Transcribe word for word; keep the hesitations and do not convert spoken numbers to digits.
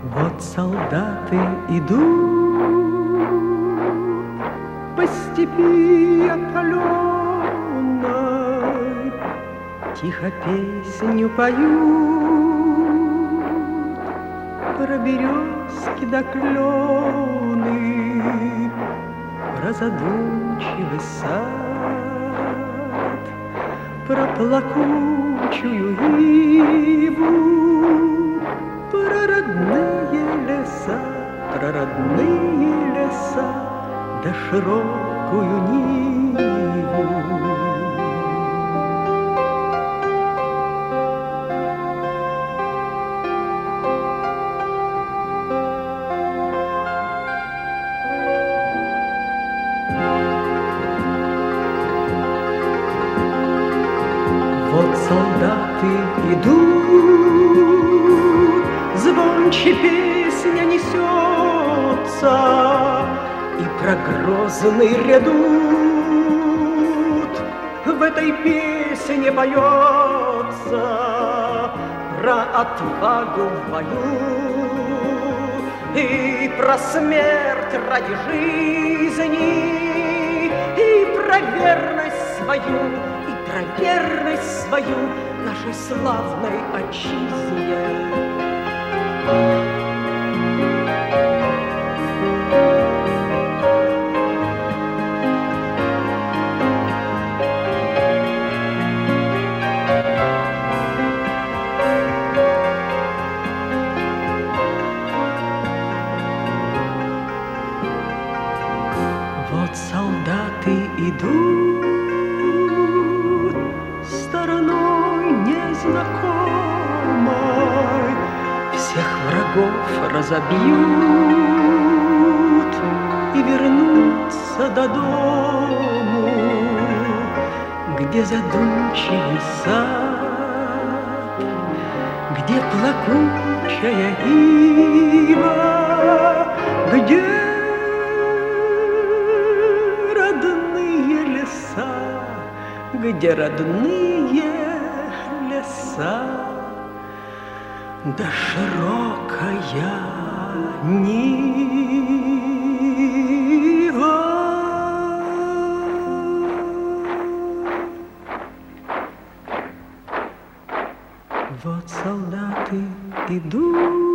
Вот солдаты идут по степи опаленной, тихо песню поют про березки да клены, про задумчивый сад, про плакучую иву, про родные леса, про родные леса, да широкую Ниву. Вот солдаты идут, звонче песня несется, и про грозный редут в этой песне поется, про отвагу в бою и про смерть ради жизни, и про верность свою, про верность свою нашей славной отчизне. Вот солдаты идут стороной незнакомой, всех врагов разобьют и вернутся до дому, где задумчивый сад, где плакучая ива, где родные леса, где родные леса, да широкая Нива. Вот солдаты идут